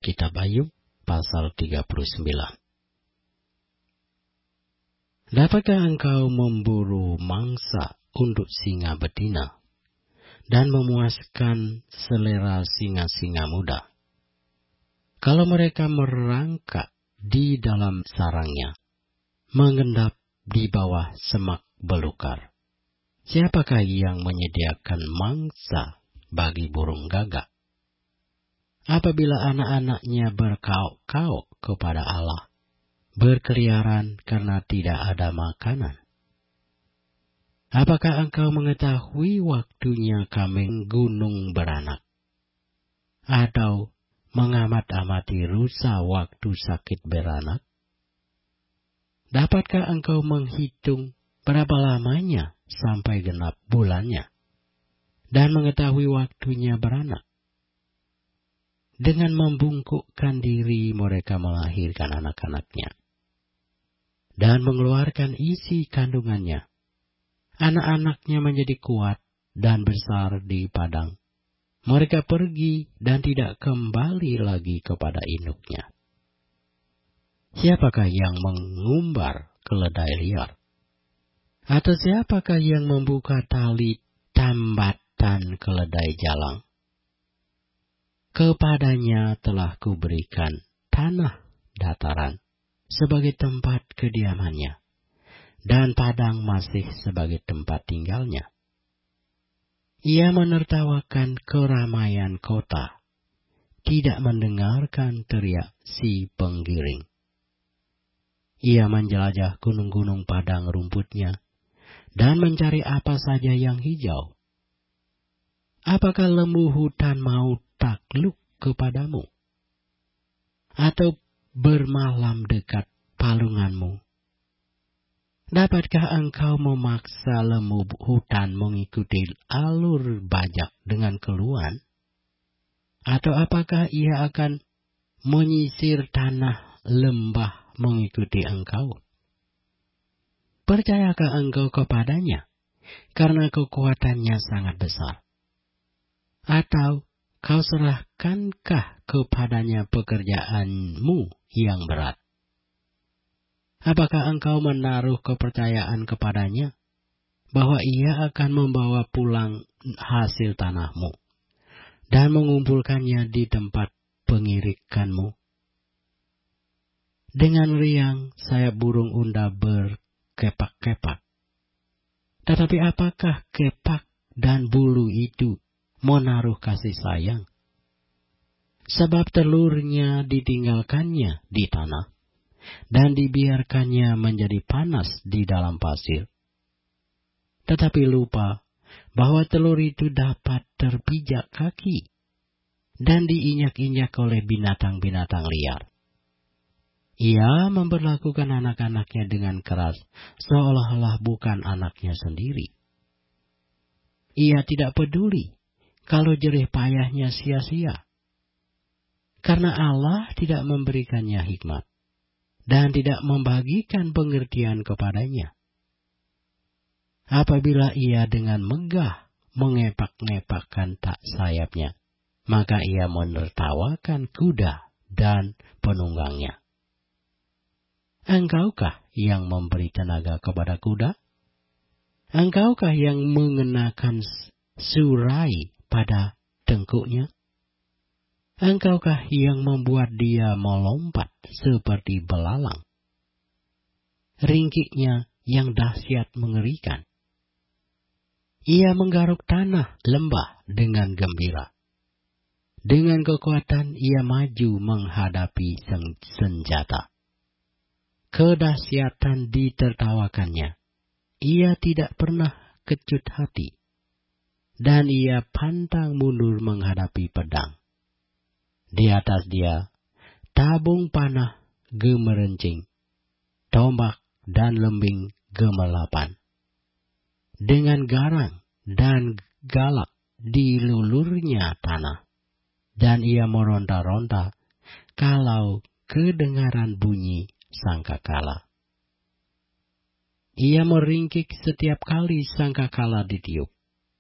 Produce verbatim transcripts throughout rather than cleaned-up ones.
Kitab Ayub pasal tiga puluh sembilan. Dapatkah engkau memburu mangsa untuk singa betina dan memuaskan selera singa-singa muda? Kalau mereka merangkak di dalam sarangnya, mengendap di bawah semak belukar, siapakah yang menyediakan mangsa bagi burung gagak? Apabila anak-anaknya berkauk-kauk kepada Allah, berkeliaran karena tidak ada makanan. Apakah engkau mengetahui waktunya kambing gunung beranak? Atau mengamat-amati rusa waktu sakit beranak? Dapatkah engkau menghitung berapa lamanya sampai genap bulannya, dan mengetahui waktunya beranak? Dengan membungkukkan diri mereka melahirkan anak-anaknya, dan mengeluarkan isi kandungannya. Anak-anaknya menjadi kuat dan besar di padang. Mereka pergi dan tidak kembali lagi kepada induknya. Siapakah yang mengumbar keledai liar? Atau siapakah yang membuka tali tambatan keledai jalang? Kepadanya telah kuberikan tanah dataran sebagai tempat kediamannya, dan padang masih sebagai tempat tinggalnya. Ia menertawakan keramaian kota, tidak mendengarkan teriak si penggiring. Ia menjelajah gunung-gunung padang rumputnya, dan mencari apa saja yang hijau. Apakah lembu hutan mau takluk kepadamu? Atau bermalam dekat palunganmu? Dapatkah engkau memaksa lembu hutan mengikuti alur bajak dengan keluhan? Atau apakah ia akan menyisir tanah lembah mengikuti engkau? Percayakah engkau kepadanya, karena kekuatannya sangat besar? Atau kau serahkankah kepadanya pekerjaanmu yang berat? Apakah engkau menaruh kepercayaan kepadanya, bahwa ia akan membawa pulang hasil tanahmu, dan mengumpulkannya di tempat pengirikanmu? Dengan riang sayap burung unta berkepak-kepak. Tetapi apakah kepak dan bulu itu menaruh kasih sayang? Sebab telurnya ditinggalkannya di tanah, dan dibiarkannya menjadi panas di dalam pasir. Tetapi lupa bahwa telur itu dapat terpijak kaki, dan diinjak-injak oleh binatang-binatang liar. Ia memperlakukan anak-anaknya dengan keras, seolah-olah bukan anaknya sendiri. Ia tidak peduli kalau jerih payahnya sia-sia, karena Allah tidak memberikannya hikmat, dan tidak membagikan pengertian kepadanya. Apabila ia dengan megah mengepak-ngepakkan tak sayapnya, maka ia menertawakan kuda dan penunggangnya. Engkaukah yang memberi tenaga kepada kuda? Engkaukah yang mengenakan surai pada tengkuknya? Engkaukah yang membuat dia melompat seperti belalang? Ringkiknya yang dahsyat mengerikan. Ia menggaruk tanah lembah dengan gembira. Dengan kekuatan ia maju menghadapi senjata. Kedahsyatan ditertawakannya. Ia tidak pernah kecut hati, dan ia pantang mundur menghadapi pedang. Di atas dia, tabung panah gemerencing, tombak dan lembing gemelapan. Dengan garang dan galak dilulurnya tanah, dan ia meronta-ronta kalau kedengaran bunyi sangkakala. Ia meringkik setiap kali sangkakala ditiup,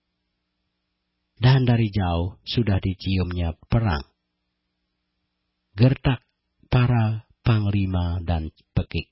dan dari jauh sudah diciumnya perang. gertak para panglima dan pekik.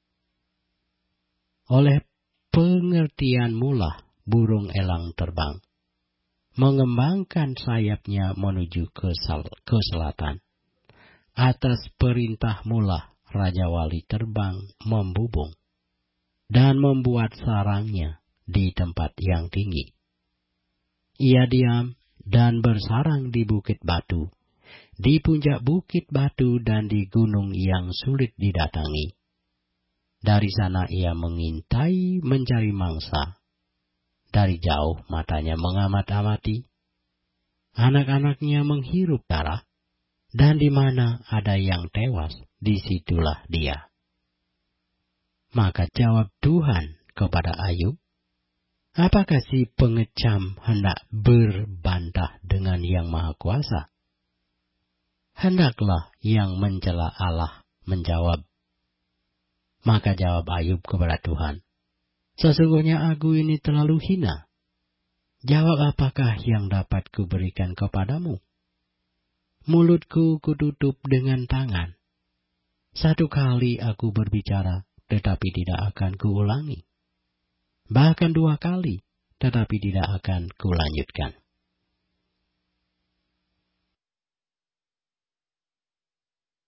Oleh pengertian mula burung elang terbang, mengembangkan sayapnya menuju ke, sal- ke selatan. Atas perintah mula, Raja Wali terbang membubung dan membuat sarangnya di tempat yang tinggi. Ia diam dan bersarang di bukit batu, di puncak bukit batu dan di gunung yang sulit didatangi. Dari sana ia mengintai mencari mangsa. Dari jauh matanya mengamat-amati. Anak-anaknya menghirup darah, dan di mana ada yang tewas, disitulah dia. Maka jawab Tuhan kepada Ayub, apakah si pengecam hendak berbantah dengan yang Maha Kuasa? Hendaklah yang mencela Allah menjawab. Maka jawab Ayub kepada Tuhan, sesungguhnya aku ini terlalu hina. Jawab apakah yang dapat kuberikan kepadamu? Mulutku kututup dengan tangan. Satu kali aku berbicara, tetapi tidak akan kuulangi. Bahkan dua kali, tetapi tidak akan kulanjutkan.